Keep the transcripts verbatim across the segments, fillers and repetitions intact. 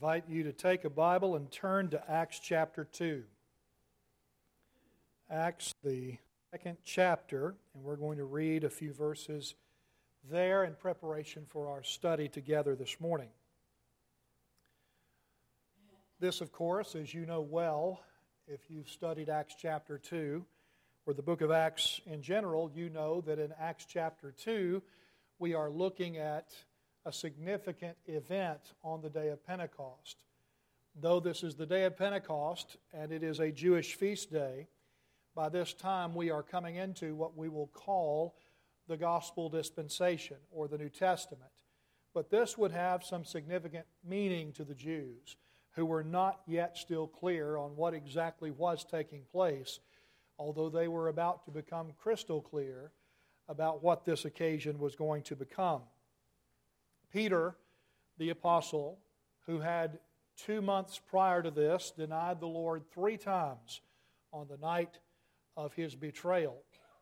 invite you to take a Bible and turn to Acts chapter two. Acts, the second chapter, and we're going to read a few verses there in preparation for our study together this morning. This, of course, as you know well, if you've studied Acts chapter two, or the book of Acts in general, you know that in Acts chapter two, we are looking at a significant event on the day of Pentecost. Though this is the day of Pentecost, and it is a Jewish feast day, by this time we are coming into what we will call the gospel dispensation, or the New Testament. But this would have some significant meaning to the Jews, who were not yet still clear on what exactly was taking place, although they were about to become crystal clear about what this occasion was going to become. Peter, the apostle, who had two months prior to this denied the Lord three times on the night of his betrayal,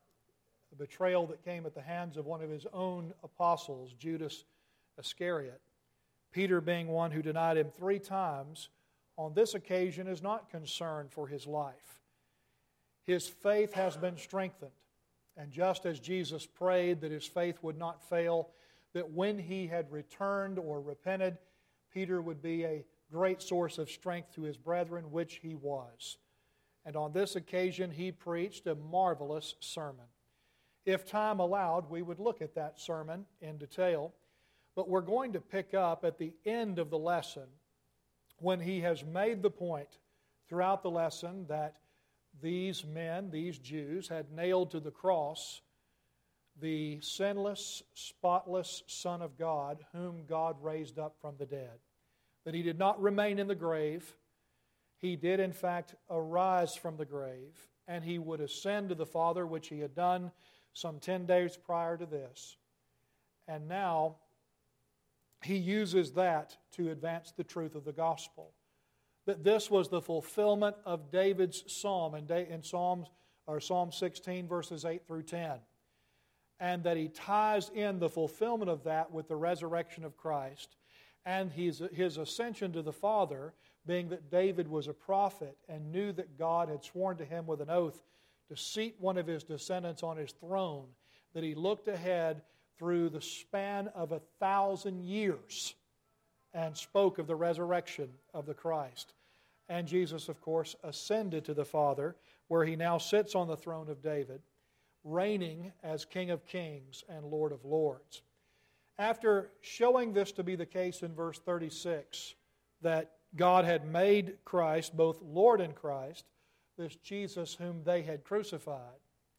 a betrayal that came at the hands of one of his own apostles, Judas Iscariot. Peter, being one who denied him three times, on this occasion is not concerned for his life. His faith has been strengthened, and just as Jesus prayed that his faith would not fail, that when he had returned or repented, Peter would be a great source of strength to his brethren, which he was. And on this occasion, he preached a marvelous sermon. If time allowed, we would look at that sermon in detail, but we're going to pick up at the end of the lesson when he has made the point throughout the lesson that these men, these Jews, had nailed to the cross the sinless, spotless Son of God, whom God raised up from the dead. That he did not remain in the grave. He did, in fact, arise from the grave, and he would ascend to the Father, which he had done some ten days prior to this. And now he uses that to advance the truth of the gospel. That this was the fulfillment of David's psalm in, in Psalms, or Psalm sixteen, verses eight through ten. And that he ties in the fulfillment of that with the resurrection of Christ and his, his ascension to the Father, being that David was a prophet and knew that God had sworn to him with an oath to seat one of his descendants on his throne, that he looked ahead through the span of a thousand years and spoke of the resurrection of the Christ. And Jesus, of course, ascended to the Father, where he now sits on the throne of David, reigning as King of Kings and Lord of Lords. After showing this to be the case in verse thirty-six, that God had made Christ both Lord and Christ, this Jesus whom they had crucified,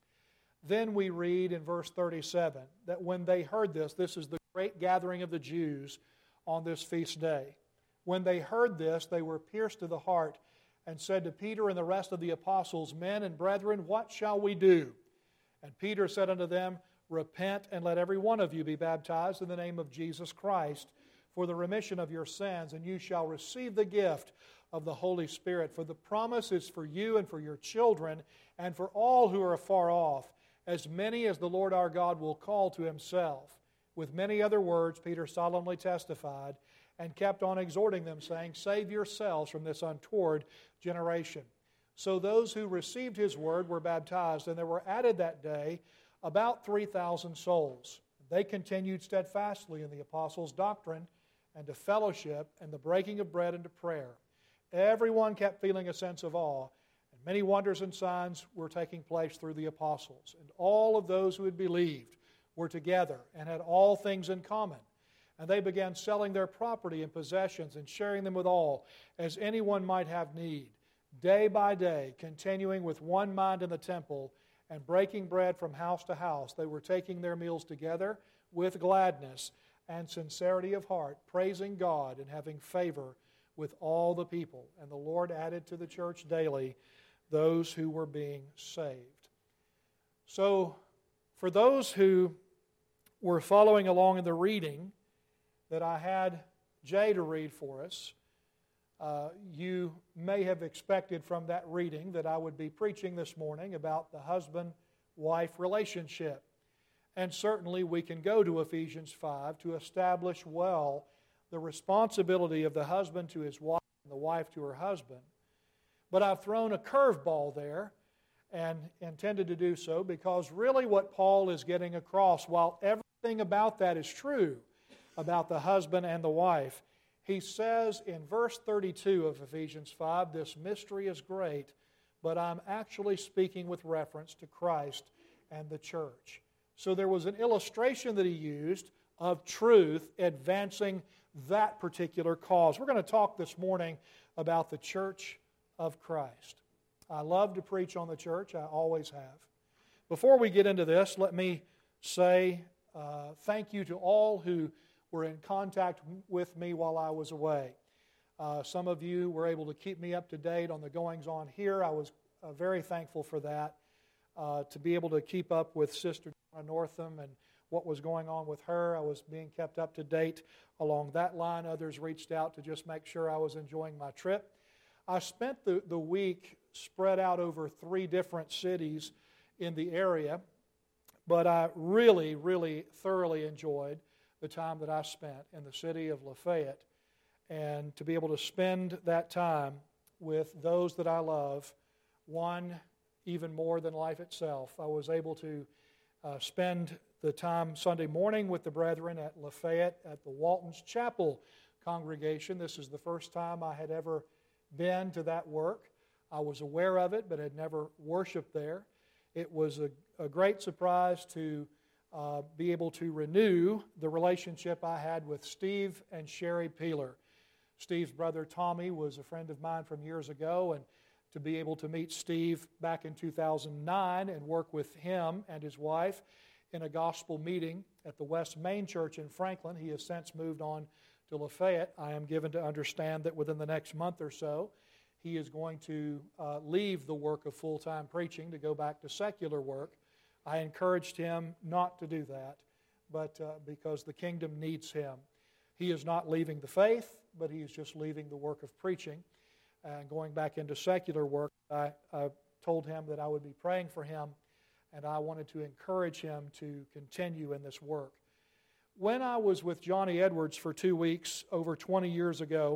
then we read in verse thirty-seven that when they heard this, this is the great gathering of the Jews on this feast day. When they heard this, they were pierced to the heart and said to Peter and the rest of the apostles, "Men and brethren, what shall we do?" And Peter said unto them, "Repent, and let every one of you be baptized in the name of Jesus Christ for the remission of your sins, and you shall receive the gift of the Holy Spirit. For the promise is for you and for your children, and for all who are afar off, as many as the Lord our God will call to himself." With many other words, Peter solemnly testified and kept on exhorting them, saying, "Save yourselves from this untoward generation." So those who received his word were baptized, and there were added that day about three thousand souls. They continued steadfastly in the apostles' doctrine and to fellowship and the breaking of bread and to prayer. Everyone kept feeling a sense of awe, and many wonders and signs were taking place through the apostles. And all of those who had believed were together and had all things in common. And they began selling their property and possessions and sharing them with all, as anyone might have need. Day by day, continuing with one mind in the temple and breaking bread from house to house, they were taking their meals together with gladness and sincerity of heart, praising God and having favor with all the people. And the Lord added to the church daily those who were being saved. So, for those who were following along in the reading that I had Jay to read for us, Uh, you may have expected from that reading that I would be preaching this morning about the husband-wife relationship. And certainly we can go to Ephesians five to establish well the responsibility of the husband to his wife and the wife to her husband. But I've thrown a curveball there and intended to do so because really what Paul is getting across, while everything about that is true, about the husband and the wife, he says in verse thirty-two of Ephesians five, this mystery is great, but I'm actually speaking with reference to Christ and the church. So there was an illustration that he used of truth advancing that particular cause. We're going to talk this morning about the church of Christ. I love to preach on the church. I always have. Before we get into this, let me say uh, thank you to all who were in contact with me while I was away. Uh, some of you were able to keep me up to date on the goings-on here. I was uh, very thankful for that, uh, to be able to keep up with Sister Donna Northam and what was going on with her. I was being kept up to date along that line. Others reached out to just make sure I was enjoying my trip. I spent the, the week spread out over three different cities in the area, but I really, really thoroughly enjoyed the time that I spent in the city of Lafayette, and to be able to spend that time with those that I love, one even more than life itself. I was able to uh, spend the time Sunday morning with the brethren at Lafayette at the Walton's Chapel congregation. This is the first time I had ever been to that work. I was aware of it, but had never worshiped there. It was a, a great surprise to uh, be able to renew the relationship I had with Steve and Sherry Peeler. Steve's brother Tommy was a friend of mine from years ago, and to be able to meet Steve back in two thousand nine and work with him and his wife in a gospel meeting at the West Main Church in Franklin. He has since moved on to Lafayette. I am given to understand that within the next month or so, he is going to uh, leave the work of full-time preaching to go back to secular work. I encouraged him not to do that, but uh, because the kingdom needs him. He is not leaving the faith, but he is just leaving the work of preaching and going back into secular work. I, I told him that I would be praying for him, and I wanted to encourage him to continue in this work. When I was with Johnny Edwards for two weeks over twenty years ago,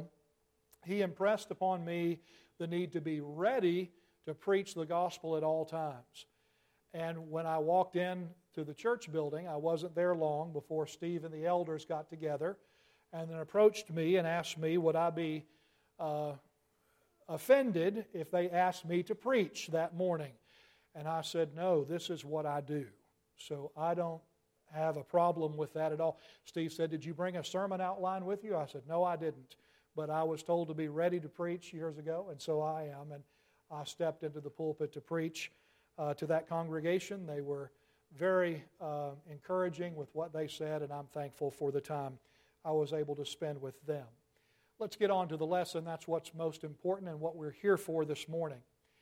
he impressed upon me the need to be ready to preach the gospel at all times. And when I walked in to the church building, I wasn't there long before Steve and the elders got together and then approached me and asked me, would I be uh, offended if they asked me to preach that morning? And I said, no, this is what I do. So I don't have a problem with that at all. Steve said, did you bring a sermon outline with you? I said, no, I didn't. But I was told to be ready to preach years ago, and so I am. And I stepped into the pulpit to preach uh, to that congregation. They were very uh, encouraging with what they said, and I'm thankful for the time I was able to spend with them. Let's get on to the lesson. That's what's most important and what we're here for this morning.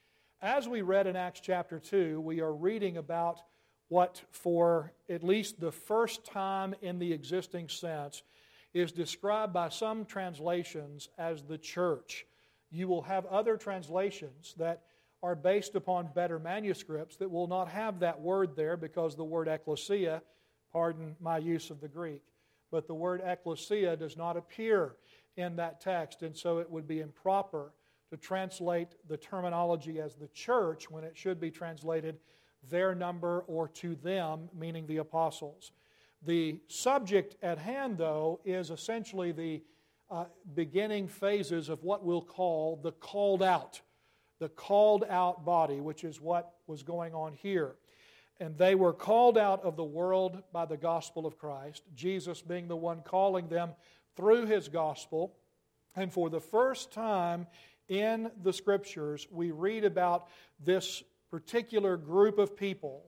As we read in Acts chapter two, we are reading about what, for at least the first time in the existing sense, is described by some translations as the church. You will have other translations that are based upon better manuscripts that will not have that word there because the word ecclesia, pardon my use of the Greek, but the word ecclesia does not appear in that text, and so it would be improper to translate the terminology as the church when it should be translated their number or to them, meaning the apostles. The subject at hand, though, is essentially the uh, beginning phases of what we'll call the called out, the called out body, which is what was going on here. And they were called out of the world by the gospel of Christ, Jesus being the one calling them through His gospel. And for the first time in the Scriptures, we read about this particular group of people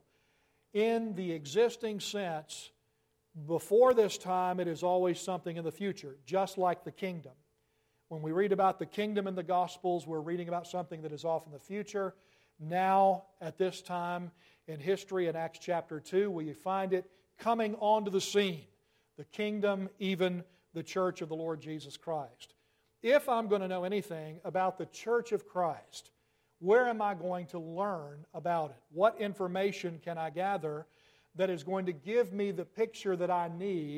in the existing sense. Before this time, it is always something in the future, just like the kingdom. When we read about the kingdom in the Gospels, we're reading about something that is off in the future. Now, at this time in history, in Acts chapter two, we find it coming onto the scene. The kingdom, even the church of the Lord Jesus Christ. If I'm going to know anything about the church of Christ, where am I going to learn about it? What information can I gather that is going to give me the picture that I need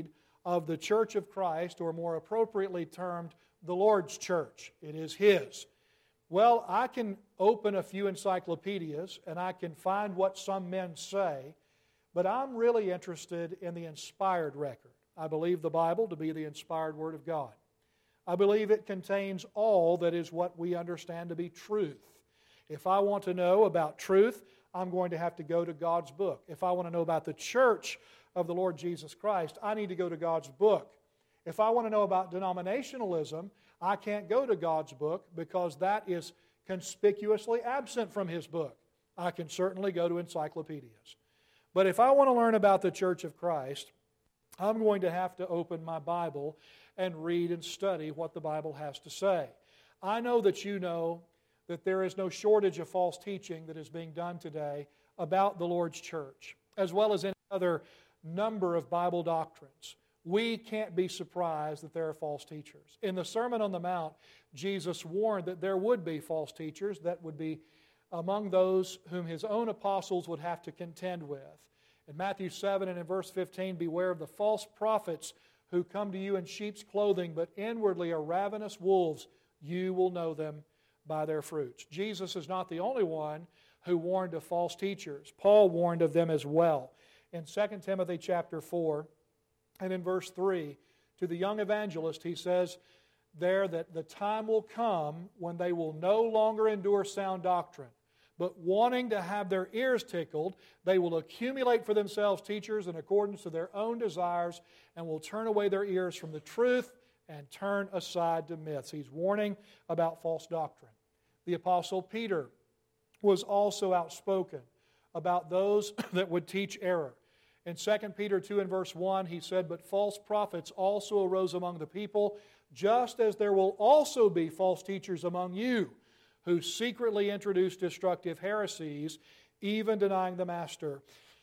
of the Church of Christ, or more appropriately termed the Lord's Church. It is His. Well, I can open a few encyclopedias and I can find what some men say, but I'm really interested in the inspired record. I believe the Bible to be the inspired Word of God. I believe it contains all that is what we understand to be truth. If I want to know about truth, I'm going to have to go to God's book. If I want to know about the church of the Lord Jesus Christ, I need to go to God's book. If I want to know about denominationalism, I can't go to God's book because that is conspicuously absent from His book. I can certainly go to encyclopedias. But if I want to learn about the Church of Christ, I'm going to have to open my Bible and read and study what the Bible has to say. I know that you know that there is no shortage of false teaching that is being done today about the Lord's church, as well as any other number of Bible doctrines. We can't be surprised that there are false teachers. In the Sermon on the Mount, Jesus warned that there would be false teachers that would be among those whom His own apostles would have to contend with. In Matthew seven and in verse fifteen, beware of the false prophets who come to you in sheep's clothing, but inwardly are ravenous wolves. You will know them by their fruits. Jesus is not the only one who warned of false teachers. Paul warned of them as well. In Second Timothy chapter four and in verse three, to the young evangelist, he says there that the time will come when they will no longer endure sound doctrine, but wanting to have their ears tickled, they will accumulate for themselves teachers in accordance to their own desires and will turn away their ears from the truth and turn aside to myths. He's warning about false doctrine. The Apostle Peter was also outspoken about those that would teach error. In Second Peter two and verse one, he said, but false prophets also arose among the people, just as there will also be false teachers among you, who secretly introduce destructive heresies, even denying the master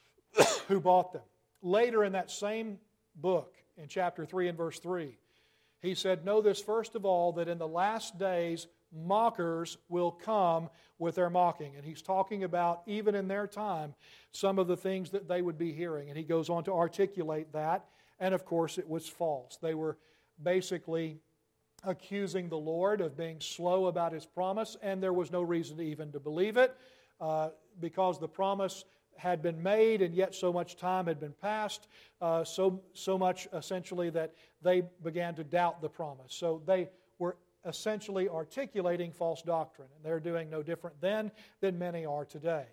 who bought them. Later in that same book, in chapter three and verse three, he said, know this first of all, that in the last days mockers will come with their mocking. And he's talking about, even in their time, some of the things that they would be hearing. And he goes on to articulate that. And of course, it was false. They were basically accusing the Lord of being slow about His promise, and there was no reason even to believe it uh, because the promise had been made and yet so much time had been passed, uh, so, so much essentially that they began to doubt the promise. So they were essentially articulating false doctrine, and they're doing no different then than many are today.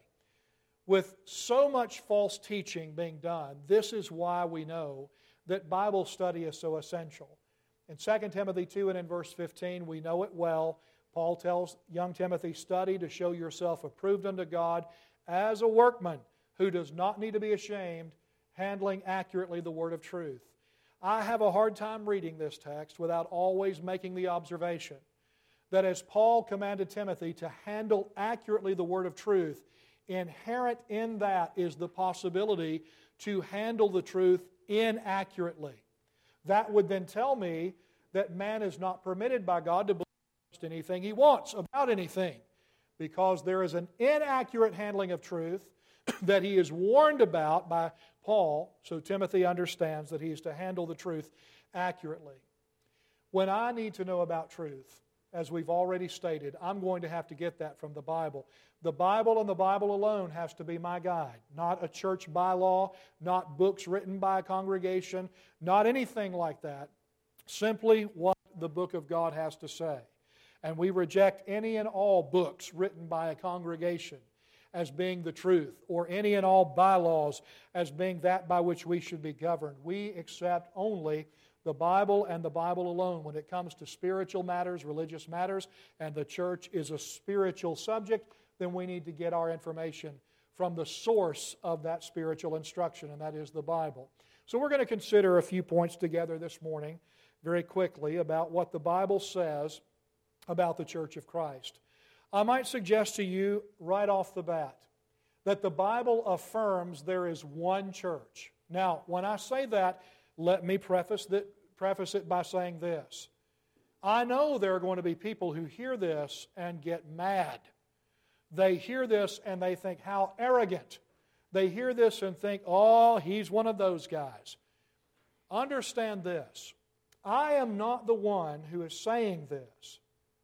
With so much false teaching being done, this is why we know that Bible study is so essential. In Second Timothy two and in verse fifteen, we know it well. Paul tells young Timothy, study to show yourself approved unto God as a workman who does not need to be ashamed, handling accurately the word of truth. I have a hard time reading this text without always making the observation that as Paul commanded Timothy to handle accurately the word of truth, inherent in that is the possibility to handle the truth inaccurately. That would then tell me that man is not permitted by God to believe anything he wants about anything, because there is an inaccurate handling of truth that he is warned about by Paul, so Timothy understands that he is to handle the truth accurately. When I need to know about truth, as we've already stated, I'm going to have to get that from the Bible. The Bible and the Bible alone has to be my guide, not a church bylaw, not books written by a congregation, not anything like that. Simply what the book of God has to say. And we reject any and all books written by a congregation as being the truth, or any and all bylaws as being that by which we should be governed. We accept only the Bible and the Bible alone when it comes to spiritual matters, religious matters, and the church is a spiritual subject. Then we need to get our information from the source of that spiritual instruction, and that is the Bible. So we're going to consider a few points together this morning very quickly about what the Bible says about the Church of Christ. I might suggest to you right off the bat that the Bible affirms there is one church. Now, when I say that, let me preface, that, preface it by saying this. I know there are going to be people who hear this and get mad. They hear this and they think, how arrogant. They hear this and think, oh, he's one of those guys. understand this. I am not the one who is saying this.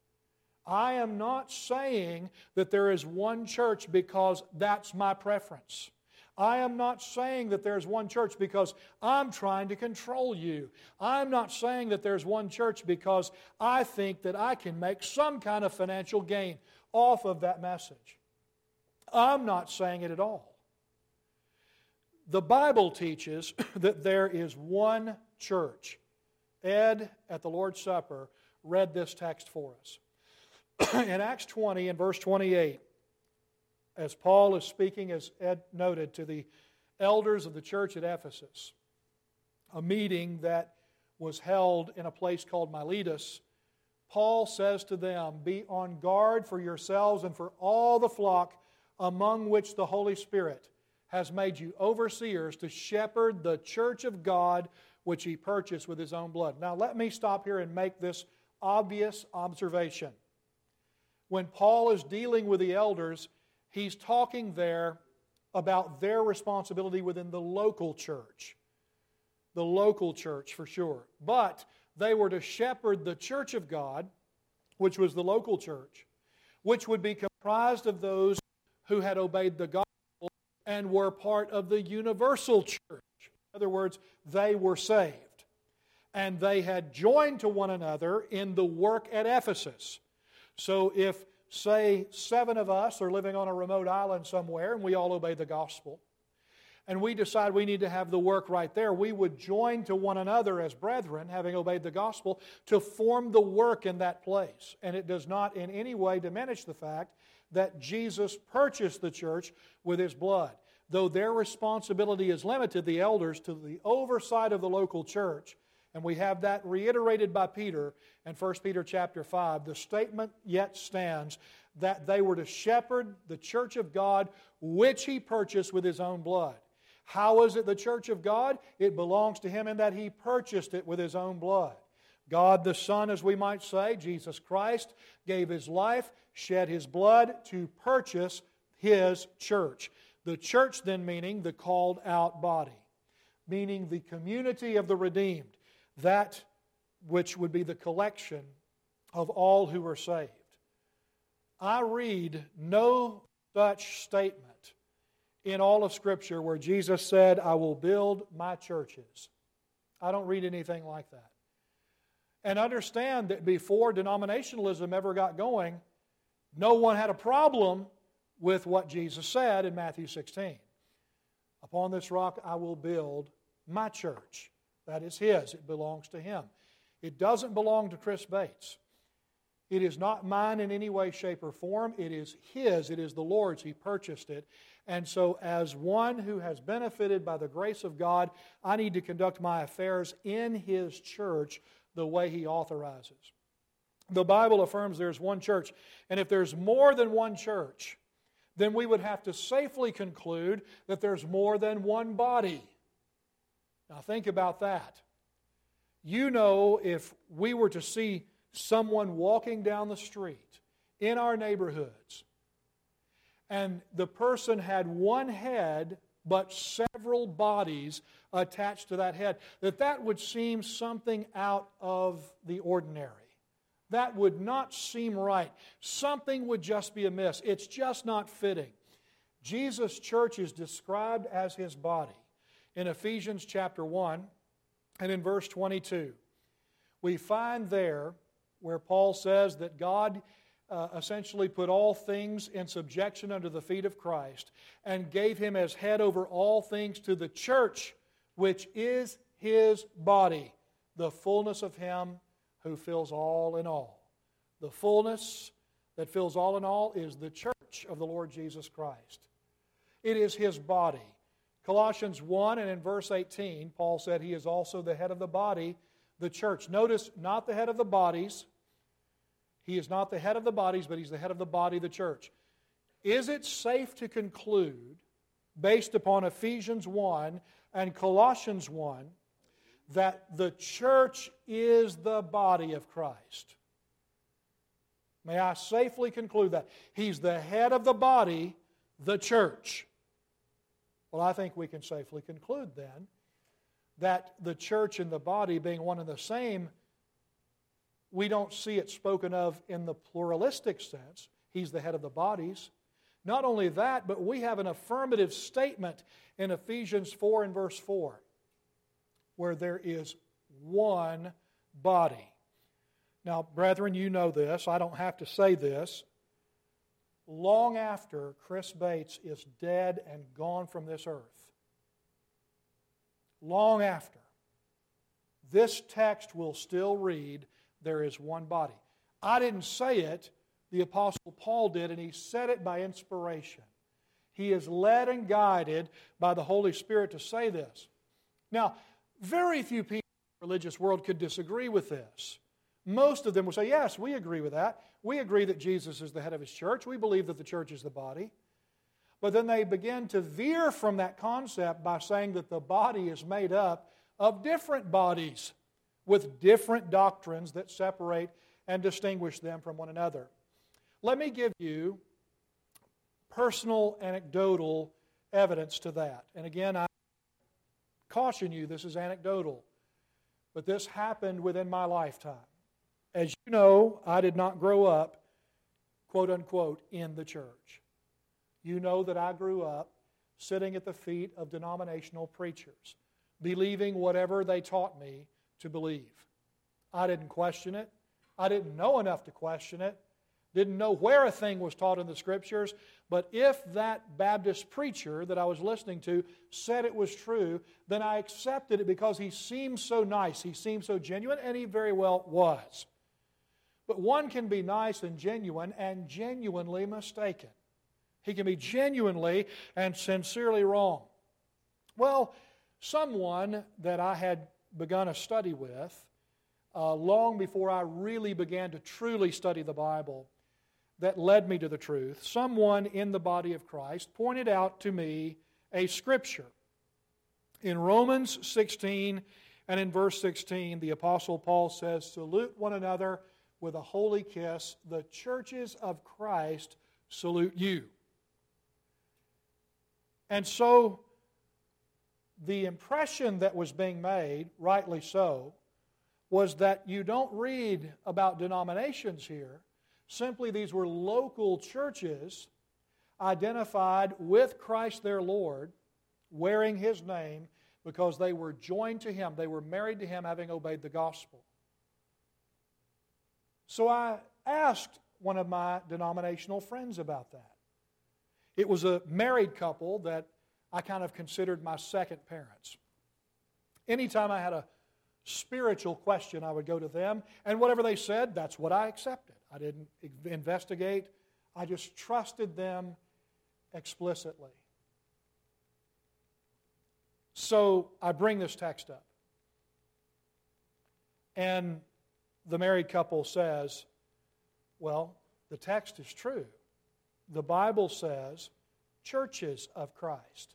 I am not saying that there is one church because that's my preference. I am not saying that there's one church because I'm trying to control you. I'm not saying that there's one church because I think that I can make some kind of financial gain off of that message. I'm not saying it at all. The Bible teaches that there is one church. Ed, at the Lord's Supper, read this text for us. In Acts twenty and verse twenty-eight, as Paul is speaking, as Ed noted, to the elders of the church at Ephesus, a meeting that was held in a place called Miletus, Paul says to them, "Be on guard for yourselves and for all the flock among which the Holy Spirit has made you overseers to shepherd the church of God which He purchased with His own blood." Now let me stop here and make this obvious observation. When Paul is dealing with the elders, he's talking there about their responsibility within the local church. The local church, for sure. But they were to shepherd the church of God, which was the local church, which would be comprised of those who had obeyed the gospel and were part of the universal church. In other words, they were saved. And they had joined to one another in the work at Ephesus. So if, say, seven of us are living on a remote island somewhere and we all obey the gospel, and we decide we need to have the work right there, we would join to one another as brethren, having obeyed the gospel, to form the work in that place. And it does not in any way diminish the fact that Jesus purchased the church with His blood. Though their responsibility is limited, the elders, to the oversight of the local church, and we have that reiterated by Peter in First Peter chapter five. The statement yet stands that they were to shepherd the church of God, which He purchased with His own blood. How is it the church of God? It belongs to Him in that He purchased it with His own blood. God the Son, as we might say, Jesus Christ, gave His life, shed His blood to purchase His church. The church then meaning the called out body, meaning the community of the redeemed. That which would be the collection of all who are saved. I read no such statement in all of Scripture where Jesus said, "I will build my churches." I don't read anything like that. And understand that before denominationalism ever got going, no one had a problem with what Jesus said in Matthew sixteen. "Upon this rock I will build my church." That is His. It belongs to Him. It doesn't belong to Chris Bates. It is not mine in any way, shape, or form. It is His. It is the Lord's. He purchased it. And so as one who has benefited by the grace of God, I need to conduct my affairs in His church the way He authorizes. The Bible affirms there's one church. And if there's more than one church, then we would have to safely conclude that there's more than one body. Now think about that. You know, if we were to see someone walking down the street in our neighborhoods, and the person had one head but several bodies attached to that head, that that would seem something out of the ordinary. That would not seem right. Something would just be amiss. It's just not fitting. Jesus' church is described as His body. In Ephesians chapter one and in verse twenty-two, we find there where Paul says that God uh, essentially put all things in subjection under the feet of Christ and gave Him as head over all things to the church, which is His body, the fullness of Him who fills all in all. The fullness that fills all in all is the church of the Lord Jesus Christ. It is His body. Colossians one and in verse eighteen, Paul said He is also the head of the body, the church. Notice, not the head of the bodies. He is not the head of the bodies, but He's the head of the body, the church. Is it safe to conclude, based upon Ephesians one and Colossians one, that the church is the body of Christ? May I safely conclude that? He's the head of the body, the church. Well, I think we can safely conclude then that the church and the body being one and the same, we don't see it spoken of in the pluralistic sense. He's the head of the bodies. Not only that, but we have an affirmative statement in Ephesians four and verse four, where there is one body. Now, brethren, you know this. I don't have to say this. Long after Chris Bates is dead and gone from this earth, long after, this text will still read, there is one body. I didn't say it, the Apostle Paul did, and he said it by inspiration. He is led and guided by the Holy Spirit to say this. Now, very few people in the religious world could disagree with this. Most of them will say, yes, we agree with that. We agree that Jesus is the head of His church. We believe that the church is the body. But then they begin to veer from that concept by saying that the body is made up of different bodies with different doctrines that separate and distinguish them from one another. Let me give you personal anecdotal evidence to that. And again, I caution you, this is anecdotal, but this happened within my lifetime. As you know, I did not grow up, quote unquote, in the church. You know that I grew up sitting at the feet of denominational preachers, believing whatever they taught me to believe. I didn't question it. I didn't know enough to question it. Didn't know where a thing was taught in the Scriptures. But if that Baptist preacher that I was listening to said it was true, then I accepted it because he seemed so nice. He seemed so genuine, and he very well was. But one can be nice and genuine and genuinely mistaken. He can be genuinely and sincerely wrong. Well, someone that I had begun a study with, uh, long before I really began to truly study the Bible, that led me to the truth, someone in the body of Christ pointed out to me a Scripture. In Romans sixteen and in verse sixteen, the Apostle Paul says, "Salute one another with a holy kiss. The churches of Christ salute you." And so, the impression that was being made, rightly so, was that you don't read about denominations here. Simply, these were local churches identified with Christ their Lord, wearing His name, because they were joined to Him. They were married to Him, having obeyed the gospel. So I asked one of my denominational friends about that. It was a married couple that I kind of considered my second parents. Anytime I had a spiritual question, I would go to them, and whatever they said, that's what I accepted. I didn't investigate. I just trusted them explicitly. So I bring this text up. And the married couple says, well, the text is true. The Bible says churches of Christ.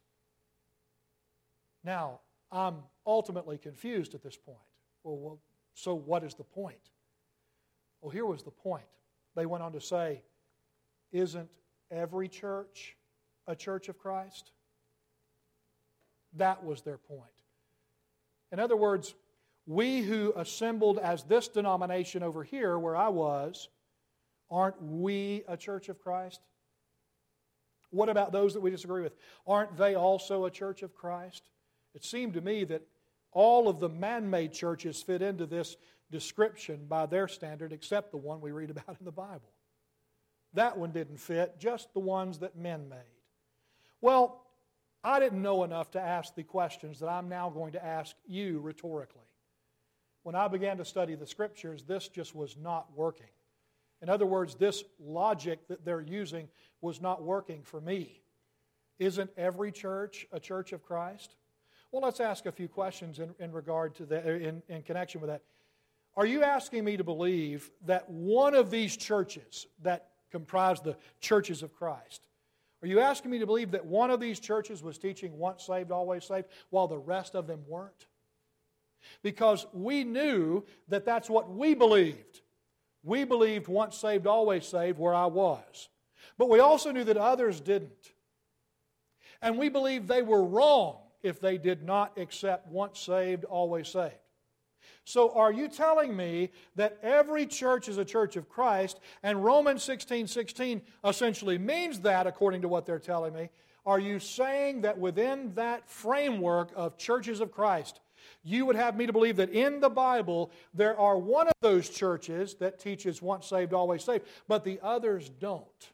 Now, I'm ultimately confused at this point. Well, well, so what is the point? Well, here was the point. They went on to say, isn't every church a church of Christ? That was their point. In other words, we who assembled as this denomination over here where I was, aren't we a church of Christ? What about those that we disagree with? Aren't they also a church of Christ? It seemed to me that all of the man-made churches fit into this description by their standard, except the one we read about in the Bible. That one didn't fit, just the ones that men made. Well, I didn't know enough to ask the questions that I'm now going to ask you rhetorically. When I began to study the Scriptures, this just was not working. In other words, this logic that they're using was not working for me. Isn't every church a church of Christ? Well, let's ask a few questions in, in regard to that, in, in connection with that. Are you asking me to believe that one of these churches that comprise the churches of Christ, are you asking me to believe that one of these churches was teaching once saved, always saved, while the rest of them weren't? Because we knew that that's what we believed. We believed once saved, always saved, where I was. But we also knew that others didn't. And we believed they were wrong if they did not accept once saved, always saved. So are you telling me that every church is a church of Christ, and Romans sixteen sixteen essentially means that, according to what they're telling me? Are you saying that within that framework of churches of Christ, you would have me to believe that in the Bible there are one of those churches that teaches once saved, always saved, but the others don't?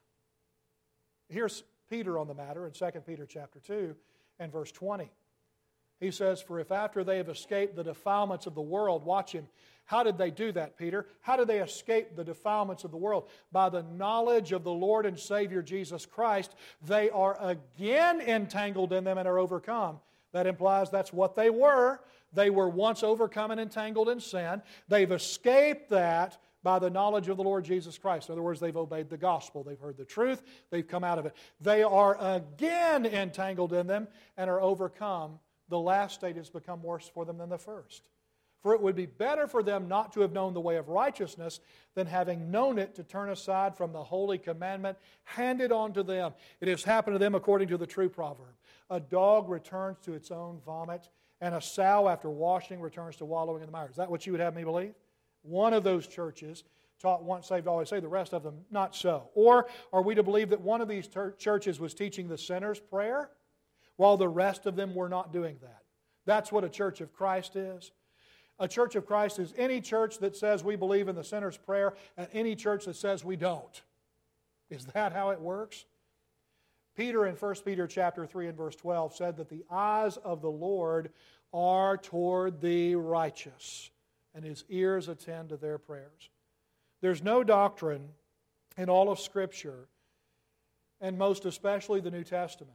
Here's Peter on the matter in Second Peter chapter two and verse twenty. He says, "For if after they have escaped the defilements of the world," watch him, how did they do that, Peter? How did they escape the defilements of the world? By the knowledge of the Lord and Savior Jesus Christ, they are again entangled in them and are overcome. That implies that's what they were. They were once overcome and entangled in sin. They've escaped that by the knowledge of the Lord Jesus Christ. In other words, they've obeyed the gospel. They've heard the truth. They've come out of it. They are again entangled in them and are overcome. The last state has become worse for them than the first. For it would be better for them not to have known the way of righteousness than having known it to turn aside from the holy commandment handed on to them. It has happened to them according to the true proverb. A dog returns to its own vomit, and a sow after washing returns to wallowing in the mire. Is that what you would have me believe? One of those churches taught once saved, always saved. The rest of them, not so. Or are we to believe that one of these ter- churches was teaching the sinner's prayer, while the rest of them were not doing that? That's what a church of Christ is. A church of Christ is any church that says we believe in the sinner's prayer and any church that says we don't. Is that how it works? Peter in First Peter chapter three and verse twelve said that the eyes of the Lord are toward the righteous, and His ears attend to their prayers. There's no doctrine in all of Scripture, and most especially the New Testament,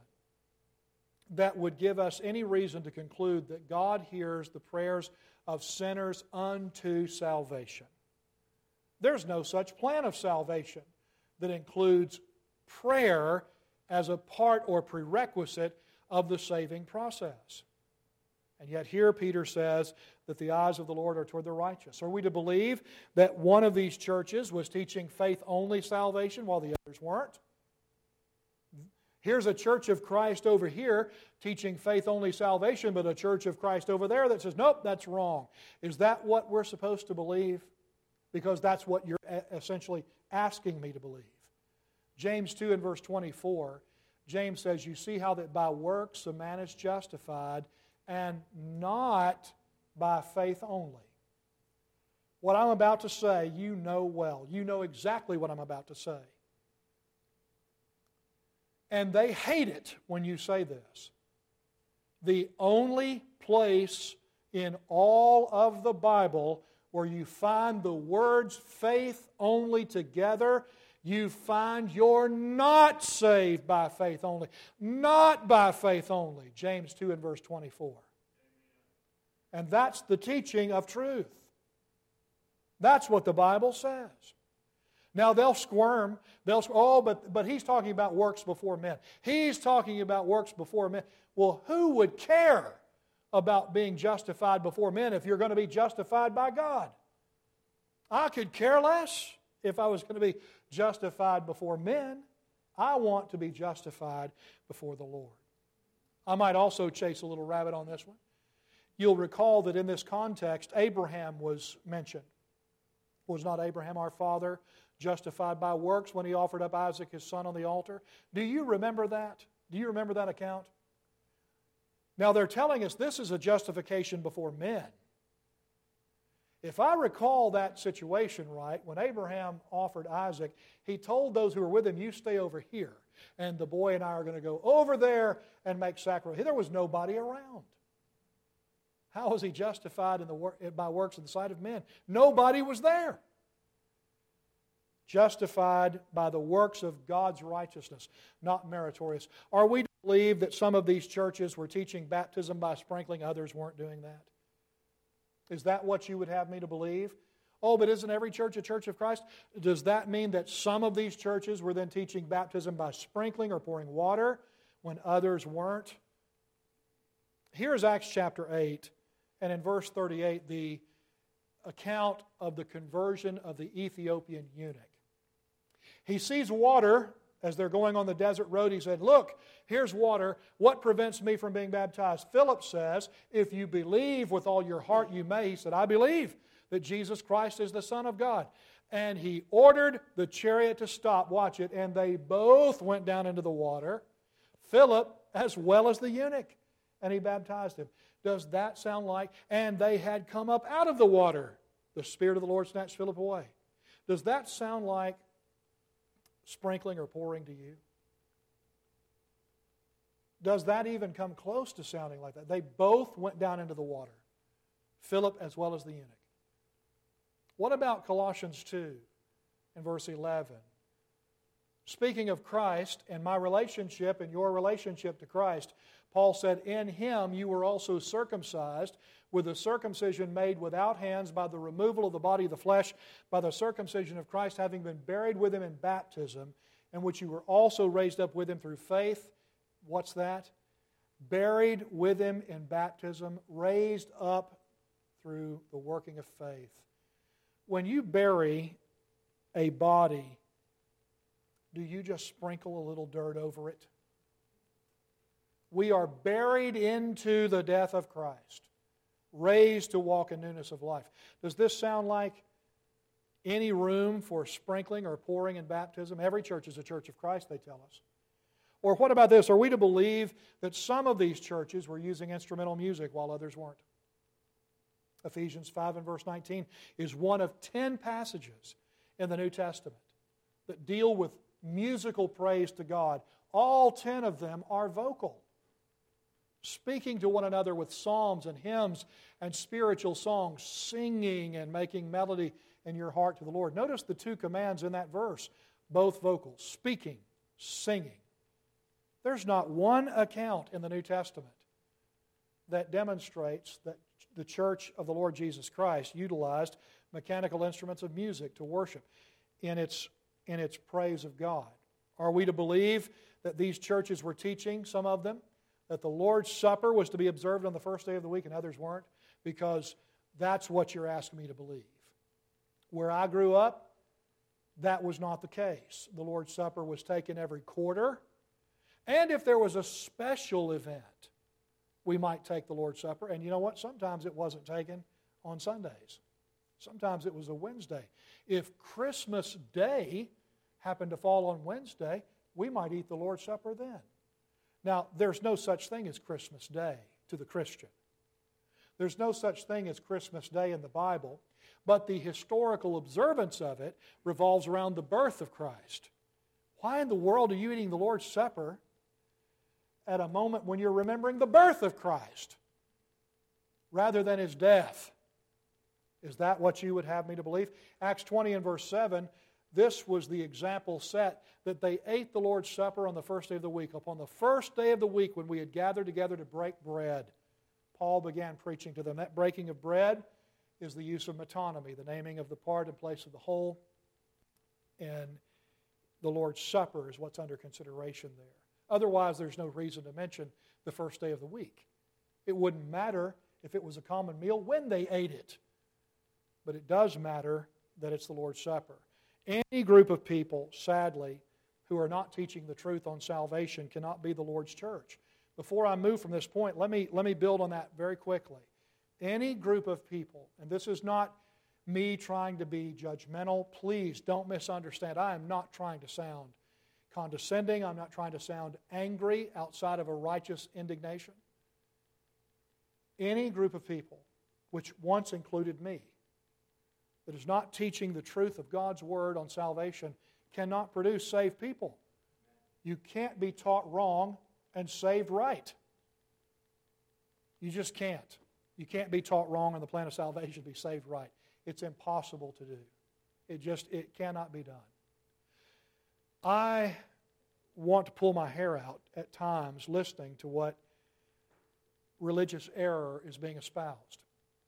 that would give us any reason to conclude that God hears the prayers of sinners unto salvation. There's no such plan of salvation that includes prayer as a part or prerequisite of the saving process. And yet here Peter says that the eyes of the Lord are toward the righteous. Are we to believe that one of these churches was teaching faith-only salvation while the others weren't? Here's a church of Christ over here teaching faith-only salvation, but a church of Christ over there that says, nope, that's wrong. Is that what we're supposed to believe? Because that's what you're essentially asking me to believe. James two and verse twenty-four, James says, "You see how that by works a man is justified, and not by faith only." What I'm about to say, you know well. You know exactly what I'm about to say. And they hate it when you say this. The only place in all of the Bible where you find the words faith only together, you find you're not saved by faith only. Not by faith only. James two and verse twenty-four. And that's the teaching of truth. That's what the Bible says. Now they'll squirm. They'll oh, but but he's talking about works before men. He's talking about works before men. Well, who would care about being justified before men if you're going to be justified by God? I could care less if I was going to be justified before men. I want to be justified before the Lord. I might also chase a little rabbit on this one. You'll recall that in this context, Abraham was mentioned. Was not Abraham our father justified by works when he offered up Isaac his son on the altar? Do you remember that? Do you remember that account? Now they're telling us this is a justification before men. If I recall that situation right, when Abraham offered Isaac, he told those who were with him, you stay over here, and the boy and I are going to go over there and make sacrifice. There was nobody around. How was he justified in the, by works in the sight of men? Nobody was there. Justified by the works of God's righteousness, not meritorious. Are we to believe that some of these churches were teaching baptism by sprinkling, others weren't doing that? Is that what you would have me to believe? Oh, but isn't every church a church of Christ? Does that mean that some of these churches were then teaching baptism by sprinkling or pouring water when others weren't? Here's Acts chapter eight. And in verse thirty-eight, the account of the conversion of the Ethiopian eunuch. He sees water as they're going on the desert road, he said, look, here's water. What prevents me from being baptized? Philip says, if you believe with all your heart, you may. He said, I believe that Jesus Christ is the Son of God. And he ordered the chariot to stop. Watch it. And they both went down into the water, Philip as well as the eunuch. And he baptized him. Does that sound like, and they had come up out of the water. The Spirit of the Lord snatched Philip away. Does that sound like sprinkling or pouring to you? Does that even come close to sounding like that? They both went down into the water, Philip as well as the eunuch. What about Colossians two and verse eleven? Speaking of Christ and my relationship and your relationship to Christ, Paul said, in Him you were also circumcised with a circumcision made without hands by the removal of the body of the flesh, by the circumcision of Christ, having been buried with Him in baptism, in which you were also raised up with Him through faith. What's that? Buried with Him in baptism, raised up through the working of faith. When you bury a body, do you just sprinkle a little dirt over it? We are buried into the death of Christ, raised to walk in newness of life. Does this sound like any room for sprinkling or pouring in baptism? Every church is a church of Christ, they tell us. Or what about this? Are we to believe that some of these churches were using instrumental music while others weren't? Ephesians five and verse nineteen is one of ten passages in the New Testament that deal with musical praise to God. All ten of them are vocal, speaking to one another with psalms and hymns and spiritual songs, singing and making melody in your heart to the Lord. Notice the two commands in that verse, both vocal, speaking, singing. There's not one account in the New Testament that demonstrates that the church of the Lord Jesus Christ utilized mechanical instruments of music to worship in its, in its praise of God. Are we to believe that these churches were teaching, some of them, that the Lord's Supper was to be observed on the first day of the week and others weren't? Because that's what you're asking me to believe. Where I grew up, that was not the case. The Lord's Supper was taken every quarter. And if there was a special event, we might take the Lord's Supper. And you know what? Sometimes it wasn't taken on Sundays. Sometimes it was a Wednesday. If Christmas Day happened to fall on Wednesday, we might eat the Lord's Supper then. Now, there's no such thing as Christmas Day to the Christian. There's no such thing as Christmas Day in the Bible, but the historical observance of it revolves around the birth of Christ. Why in the world are you eating the Lord's Supper at a moment when you're remembering the birth of Christ rather than His death? Is that what you would have me to believe? Acts twenty and verse seven, this was the example set that they ate the Lord's Supper on the first day of the week. Upon the first day of the week when we had gathered together to break bread, Paul began preaching to them. That breaking of bread is the use of metonymy, the naming of the part in place of the whole. And the Lord's Supper is what's under consideration there. Otherwise, there's no reason to mention the first day of the week. It wouldn't matter if it was a common meal when they ate it. But it does matter that it's the Lord's Supper. Any group of people, sadly, who are not teaching the truth on salvation cannot be the Lord's church. Before I move from this point, let me, let me build on that very quickly. Any group of people, and this is not me trying to be judgmental, please don't misunderstand. I am not trying to sound condescending. I'm not trying to sound angry outside of a righteous indignation. Any group of people, which once included me, that is not teaching the truth of God's Word on salvation cannot produce saved people. You can't be taught wrong and saved right. You just can't. You can't be taught wrong on the plan of salvation to be saved right. It's impossible to do. It just, it cannot be done. I want to pull my hair out at times listening to what religious error is being espoused.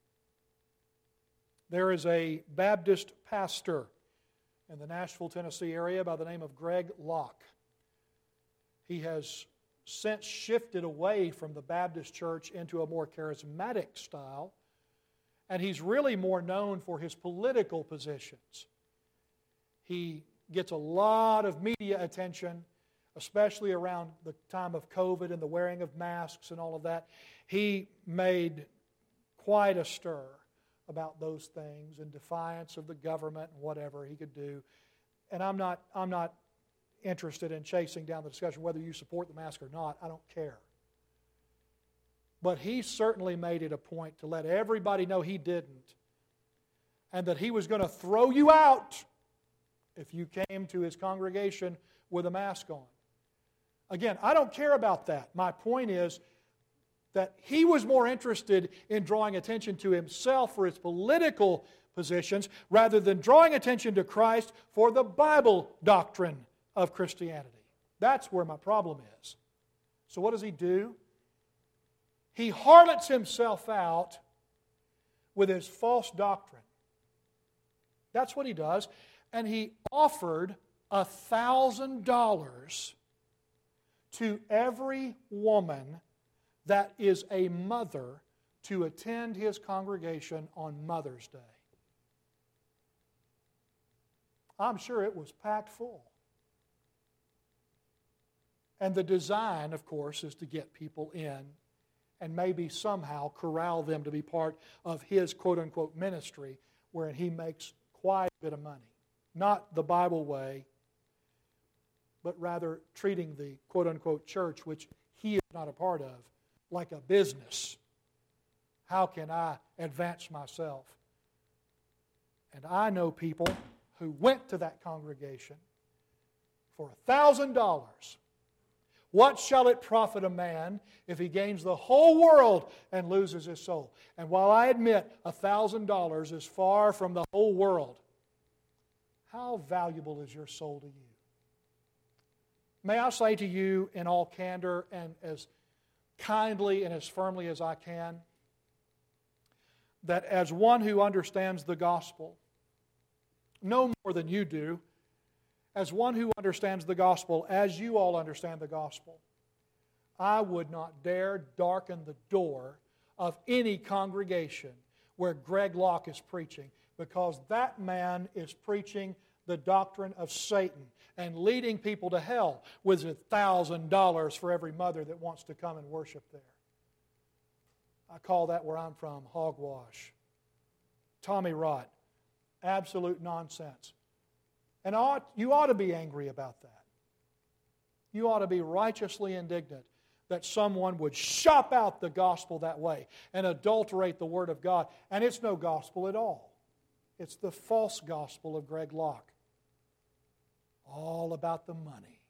There is a Baptist pastor in the Nashville, Tennessee area by the name of Greg Locke. He has since shifted away from the Baptist church into a more charismatic style, and he's really more known for his political positions. He gets a lot of media attention, especially around the time of COVID and the wearing of masks and all of that. He made quite a stir about those things in defiance of the government and whatever he could do. And I'm not, I'm not interested in chasing down the discussion whether you support the mask or not. I don't care. But he certainly made it a point to let everybody know he didn't, and that he was going to throw you out if you came to his congregation with a mask on. Again, I don't care about that. My point is that he was more interested in drawing attention to himself for his political positions rather than drawing attention to Christ for the Bible doctrine of Christianity. That's where my problem is. So what does he do? He harlots himself out with his false doctrine. That's what he does. And he offered a thousand dollars to every woman that is a mother to attend his congregation on Mother's Day. I'm sure it was packed full. And the design, of course, is to get people in and maybe somehow corral them to be part of his quote-unquote ministry, wherein he makes quite a bit of money. Not the Bible way, but rather treating the quote-unquote church, which he is not a part of, like a business. How can I advance myself? And I know people who went to that congregation for a thousand dollars. What shall it profit a man if he gains the whole world and loses his soul? And while I admit a thousand dollars is far from the whole world, how valuable is your soul to you? May I say to you in all candor and as kindly and as firmly as I can, that as one who understands the gospel, no more than you do, as one who understands the gospel, as you all understand the gospel, I would not dare darken the door of any congregation where Greg Locke is preaching, because that man is preaching the doctrine of Satan and leading people to hell with a thousand dollars for every mother that wants to come and worship there. I call that, where I'm from, hogwash. Tommy Rott. Absolute nonsense. And ought, you ought to be angry about that. You ought to be righteously indignant that someone would shop out the gospel that way and adulterate the Word of God. And it's no gospel at all. It's the false gospel of Greg Locke. All about the money.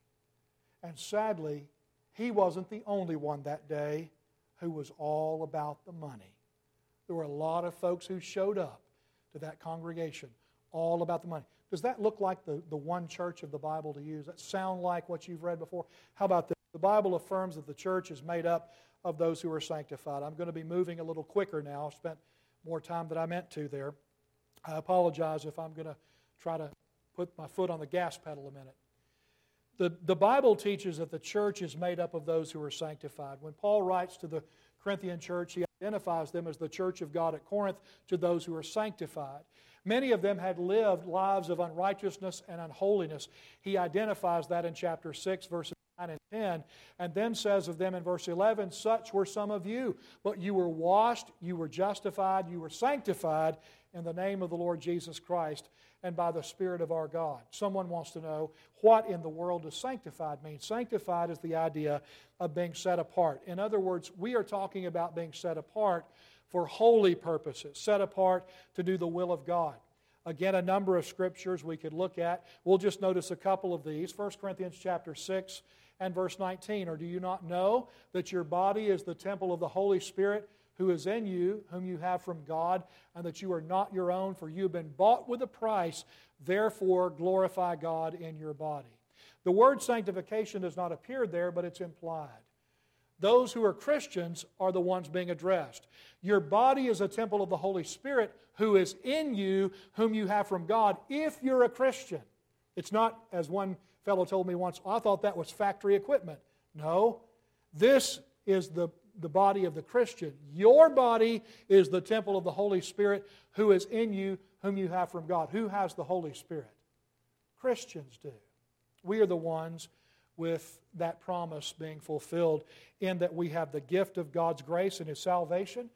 And sadly, he wasn't the only one that day who was all about the money. There were a lot of folks who showed up to that congregation all about the money. Does that look like the, the one church of the Bible to you? Does that sound like what you've read before? How about this? The Bible affirms that the church is made up of those who are sanctified. I'm going to be moving a little quicker now. I've spent more time than I meant to there. I apologize if I'm going to try to put my foot on the gas pedal a minute. The, the Bible teaches that the church is made up of those who are sanctified. When Paul writes to the Corinthian church, he identifies them as the church of God at Corinth, to those who are sanctified. Many of them had lived lives of unrighteousness and unholiness. He identifies that in chapter six, verses nine and ten, and then says of them in verse eleven, such were some of you, but you were washed, you were justified, you were sanctified in the name of the Lord Jesus Christ and by the Spirit of our God. Someone wants to know, what in the world does sanctified mean? Sanctified is the idea of being set apart. In other words, we are talking about being set apart for holy purposes, set apart to do the will of God. Again, a number of scriptures we could look at. We'll just notice a couple of these. First Corinthians chapter six and verse nineteen. Or do you not know that your body is the temple of the Holy Spirit who is in you, whom you have from God, and that you are not your own, for you have been bought with a price. Therefore, glorify God in your body. The word sanctification does not appear there, but it's implied. Those who are Christians are the ones being addressed. Your body is a temple of the Holy Spirit who is in you, whom you have from God, if you're a Christian. It's not, as one fellow told me once, I thought that was factory equipment. No, this is the, the body of the Christian. Your body is the temple of the Holy Spirit who is in you, whom you have from God. Who has the Holy Spirit? Christians do. We are the ones with that promise being fulfilled in that we have the gift of God's grace and His salvation.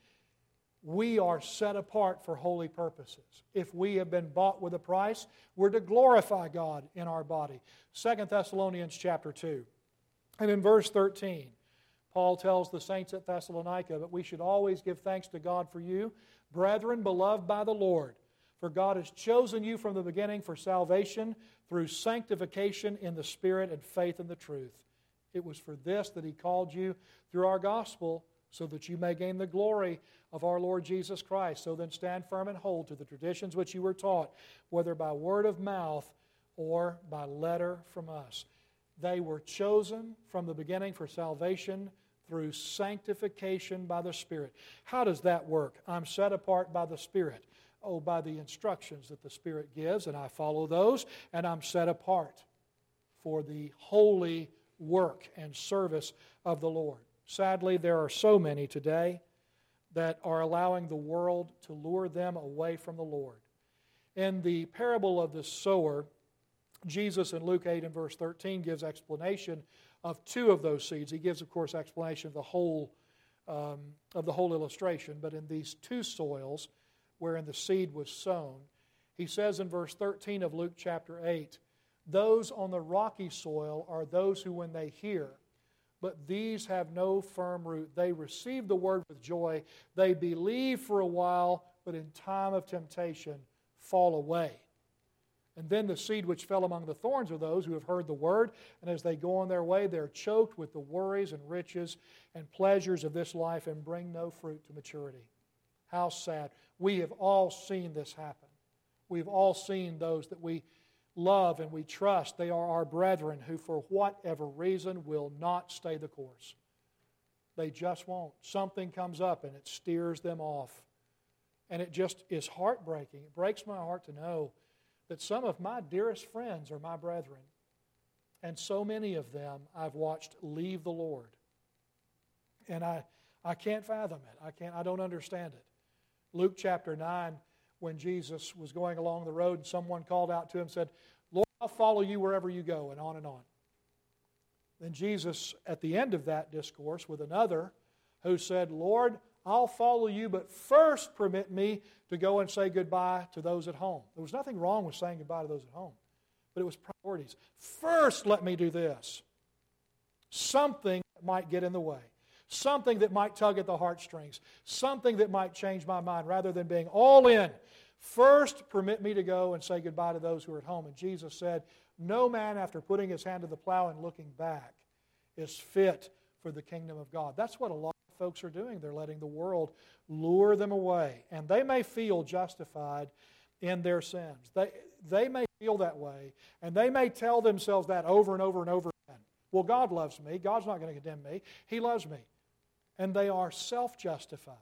We are set apart for holy purposes. If we have been bought with a price, we're to glorify God in our body. Second Thessalonians chapter two. And in verse thirteen, Paul tells the saints at Thessalonica that we should always give thanks to God for you, brethren, beloved by the Lord. For God has chosen you from the beginning for salvation through sanctification in the Spirit and faith in the truth. It was for this that He called you through our gospel, so that you may gain the glory of our Lord Jesus Christ. So then stand firm and hold to the traditions which you were taught, whether by word of mouth or by letter from us. They were chosen from the beginning for salvation through sanctification by the Spirit. How does that work? I'm set apart by the Spirit. Oh, by the instructions that the Spirit gives, and I follow those, and I'm set apart for the holy work and service of the Lord. Sadly, there are so many today that are allowing the world to lure them away from the Lord. In the parable of the sower, Jesus in Luke eight and verse thirteen gives explanation of two of those seeds. He gives, of course, explanation of the whole um, of the whole illustration. But in these two soils, wherein the seed was sown, he says in verse thirteen of Luke chapter eight, those on the rocky soil are those who, when they hear, but these have no firm root. They receive the word with joy. They believe for a while, but in time of temptation fall away. And then the seed which fell among the thorns are those who have heard the word, and as they go on their way, they're choked with the worries and riches and pleasures of this life and bring no fruit to maturity. How sad. We have all seen this happen. We've all seen those that we love and we trust. They are our brethren who, for whatever reason, will not stay the course. They just won't. Something comes up and it steers them off. And it just is heartbreaking. It breaks my heart to know that some of my dearest friends are my brethren. And so many of them I've watched leave the Lord. And I, I can't fathom it. I can't, I don't understand it. Luke chapter nine, when Jesus was going along the road and someone called out to him and said, Lord, I'll follow you wherever you go, and on and on. Then Jesus, at the end of that discourse, with another who said, Lord, I'll follow you, but first permit me to go and say goodbye to those at home. There was nothing wrong with saying goodbye to those at home, but it was priorities. First, let me do this. Something that might get in the way. Something that might tug at the heartstrings. Something that might change my mind rather than being all in. First, permit me to go and say goodbye to those who are at home. And Jesus said, no man after putting his hand to the plow and looking back is fit for the kingdom of God. That's what a lot of folks are doing. They're letting the world lure them away. And they may feel justified in their sins. They, they may feel that way, and they may tell themselves that over and over and over again. Well, God loves me. God's not going to condemn me. He loves me. And they are self-justified.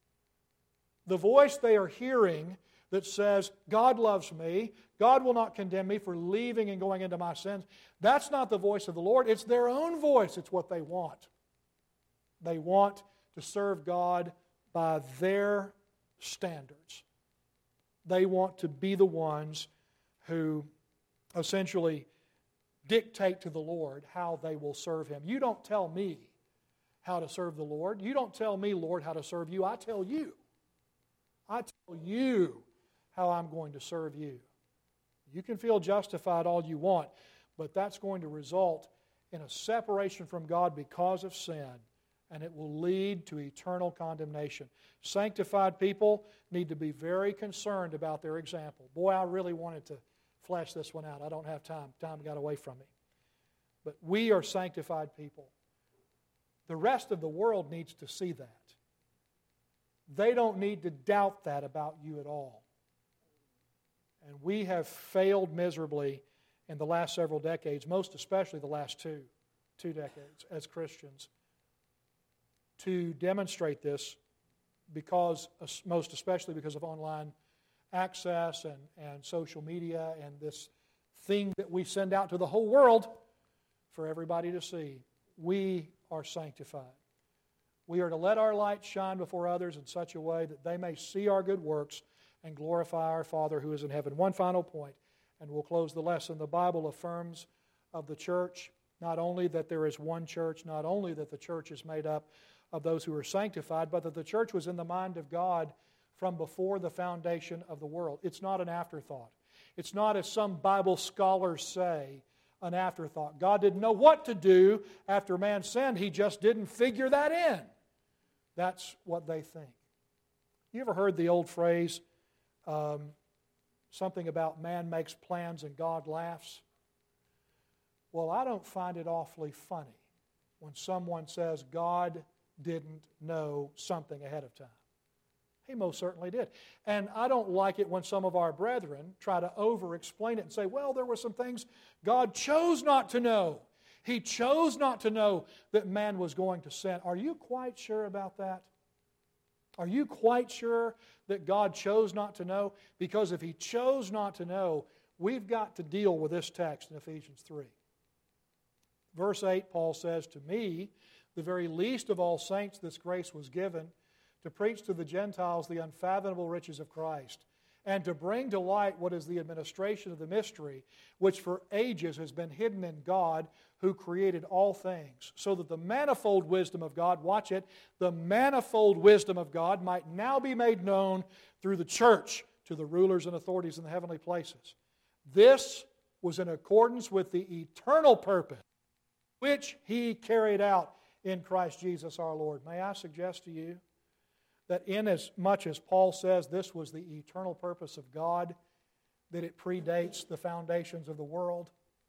The voice they are hearing that says, God loves me, God will not condemn me for leaving and going into my sins, that's not the voice of the Lord. It's their own voice. It's what they want. They want to serve God by their standards. They want to be the ones who essentially dictate to the Lord how they will serve Him. You don't tell me how to serve the Lord. You don't tell me, Lord, how to serve you. I tell you. I tell you how I'm going to serve you. You can feel justified all you want, but that's going to result in a separation from God because of sin, and it will lead to eternal condemnation. Sanctified people need to be very concerned about their example. Boy, I really wanted to flesh this one out. I don't have time. Time got away from me. But we are sanctified people. The rest of the world needs to see that. They don't need to doubt that about you at all. And we have failed miserably in the last several decades, most especially the last two, two decades as Christians, to demonstrate this because, most especially because of online access and, and social media and this thing that we send out to the whole world for everybody to see. We are sanctified. We are to let our light shine before others in such a way that they may see our good works and glorify our Father who is in heaven. One final point, And we'll close the lesson. The Bible affirms of the church not only that there is one church, not only that the church is made up of those who are sanctified, but that the church was in the mind of God from before the foundation of the world. It's not an afterthought. It's not, as some Bible scholars say, an afterthought. God didn't know what to do after man sinned. He just didn't figure that in. That's what they think. You ever heard the old phrase, um, something about man makes plans and God laughs? Well, I don't find it awfully funny when someone says God didn't know something ahead of time. He most certainly did. And I don't like it when some of our brethren try to over-explain it and say, well, there were some things God chose not to know. He chose not to know that man was going to sin. Are you quite sure about that? Are you quite sure that God chose not to know? Because if He chose not to know, we've got to deal with this text in Ephesians three. Verse eight, Paul says, to me, the very least of all saints, this grace was given to preach to the Gentiles the unfathomable riches of Christ, and to bring to light what is the administration of the mystery, which for ages has been hidden in God, who created all things, so that the manifold wisdom of God, watch it, the manifold wisdom of God might now be made known through the church to the rulers and authorities in the heavenly places. This was in accordance with the eternal purpose which He carried out in Christ Jesus our Lord. May I suggest to you that in as much as Paul says this was the eternal purpose of God, that it predates the foundations of the world?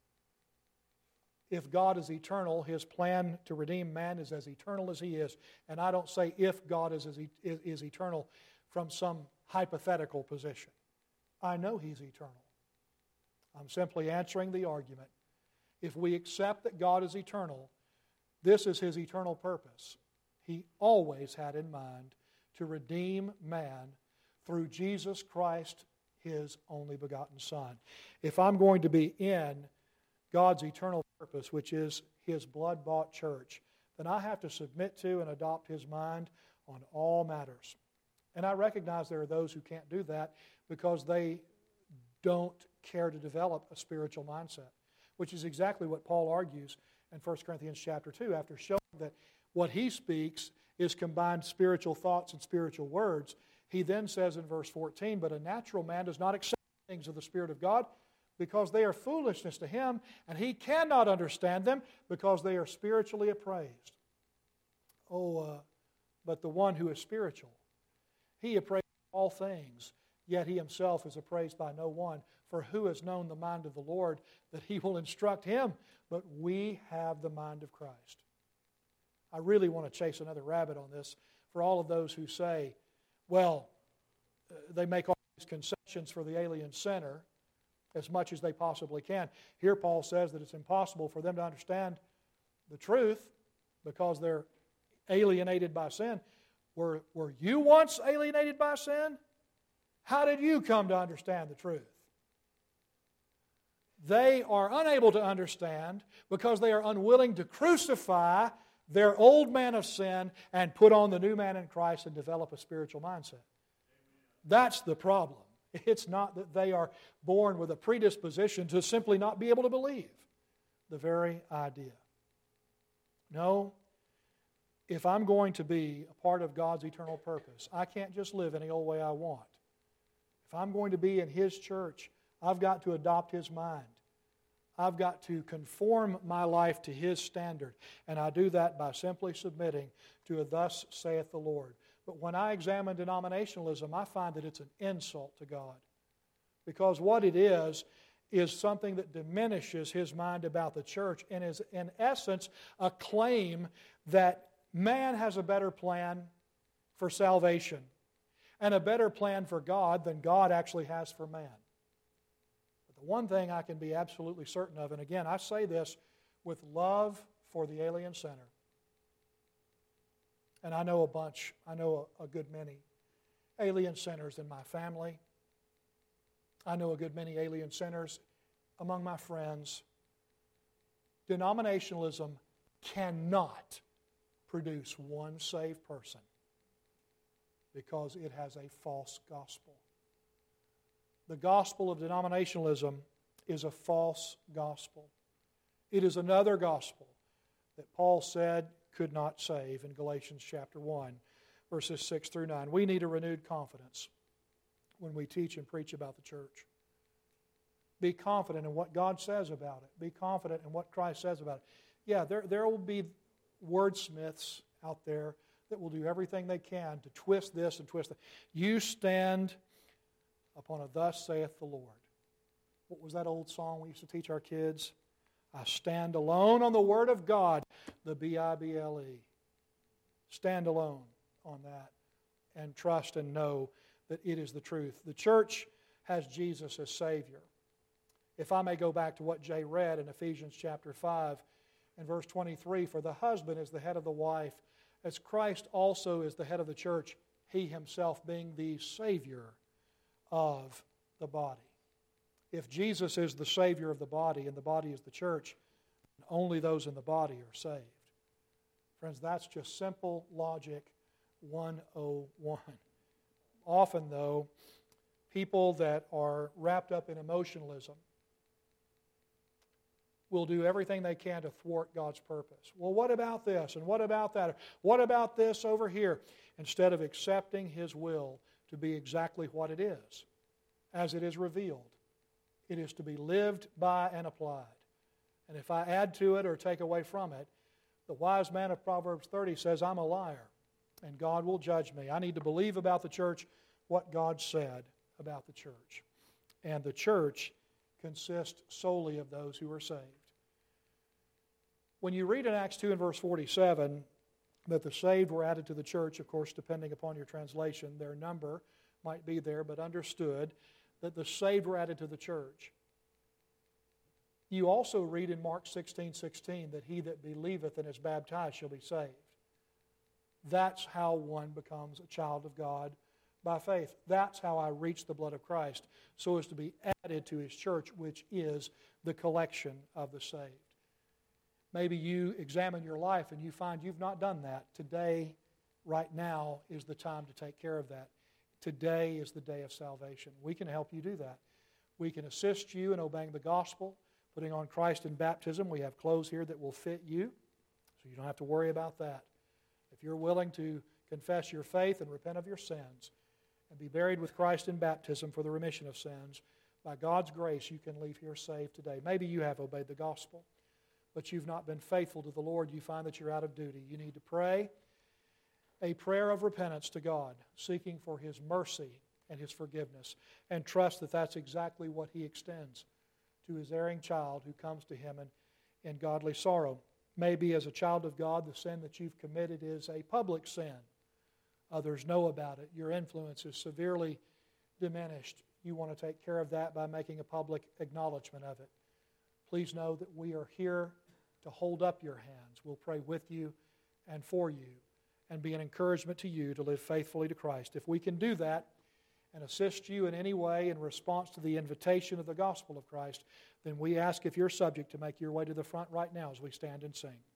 If God is eternal, His plan to redeem man is as eternal as He is. And I don't say if God is, is, is eternal from some hypothetical position. I know He's eternal. I'm simply answering the argument. If we accept that God is eternal, this is His eternal purpose. He always had in mind to redeem man through Jesus Christ, His only begotten Son. If I'm going to be in God's eternal purpose, which is His blood-bought church, then I have to submit to and adopt His mind on all matters. And I recognize there are those who can't do that because they don't care to develop a spiritual mindset, which is exactly what Paul argues in First Corinthians chapter two, after showing that what he speaks is combined spiritual thoughts and spiritual words. He then says in verse fourteen, but a natural man does not accept the things of the Spirit of God because they are foolishness to him, and he cannot understand them because they are spiritually appraised. Oh, uh, but the one who is spiritual, he appraises all things, yet he himself is appraised by no one. For who has known the mind of the Lord that He will instruct him? But we have the mind of Christ. I really want to chase another rabbit on this for all of those who say, well, uh, they make all these concessions for the alien sinner as much as they possibly can. Here Paul says that it's impossible for them to understand the truth because they're alienated by sin. Were, were you once alienated by sin? How did you come to understand the truth? They are unable to understand because they are unwilling to crucify their old man of sin and put on the new man in Christ and develop a spiritual mindset. That's the problem. It's not that they are born with a predisposition to simply not be able to believe the very idea. No, if I'm going to be a part of God's eternal purpose, I can't just live any old way I want. If I'm going to be in His church, I've got to adopt His mind. I've got to conform my life to His standard. And I do that by simply submitting to a thus saith the Lord. But when I examine denominationalism, I find that it's an insult to God. Because what it is, is something that diminishes His mind about the church and is, in essence, a claim that man has a better plan for salvation and a better plan for God than God actually has for man. One thing I can be absolutely certain of, and again, I say this with love for the alien sinner. And I know a bunch, I know a, a good many alien sinners in my family. I know a good many alien sinners among my friends. Denominationalism cannot produce one saved person because it has a false gospel. The gospel of denominationalism is a false gospel. It is another gospel that Paul said could not save in Galatians chapter one, verses six through nine. We need a renewed confidence when we teach and preach about the church. Be confident in what God says about it. Be confident in what Christ says about it. Yeah, there, there will be wordsmiths out there that will do everything they can to twist this and twist that. You stand upon a thus saith the Lord. What was that old song we used to teach our kids? I stand alone on the Word of God, the B I B L E. Stand alone on that and trust and know that it is the truth. The church has Jesus as Savior. If I may go back to what Jay read in Ephesians chapter five and verse twenty-three, for the husband is the head of the wife, as Christ also is the head of the church, he himself being the Savior of the body. If Jesus is the Savior of the body and the body is the church, only those in the body are saved. Friends, that's just simple logic one oh one. Often, though, people that are wrapped up in emotionalism will do everything they can to thwart God's purpose. Well, what about this? And what about that? What about this over here? Instead of accepting His will to be exactly what it is, as it is revealed. It is to be lived by and applied. And if I add to it or take away from it, the wise man of Proverbs thirty says, I'm a liar, and God will judge me. I need to believe about the church what God said about the church. And the church consists solely of those who are saved. When you read in Acts two and verse forty-seven that the saved were added to the church, of course, depending upon your translation, their number might be there, but understood that the saved were added to the church. You also read in Mark sixteen sixteen that he that believeth and is baptized shall be saved. That's how one becomes a child of God by faith. That's how I reach the blood of Christ, so as to be added to His church, which is the collection of the saved. Maybe you examine your life and you find you've not done that. Today, right now, is the time to take care of that. Today is the day of salvation. We can help you do that. We can assist you in obeying the gospel, putting on Christ in baptism. We have clothes here that will fit you, so you don't have to worry about that. If you're willing to confess your faith and repent of your sins and be buried with Christ in baptism for the remission of sins, by God's grace you can leave here saved today. Maybe you have obeyed the gospel, but you've not been faithful to the Lord. You find that you're out of duty. You need to pray a prayer of repentance to God, seeking for His mercy and His forgiveness, and trust that that's exactly what He extends to His erring child who comes to Him in, in godly sorrow. Maybe as a child of God, the sin that you've committed is a public sin. Others know about it. Your influence is severely diminished. You want to take care of that by making a public acknowledgement of it. Please know that we are here to hold up your hands. We'll pray with you and for you, and be an encouragement to you to live faithfully to Christ. If we can do that and assist you in any way in response to the invitation of the gospel of Christ, then we ask, if you're subject, to make your way to the front right now as we stand and sing.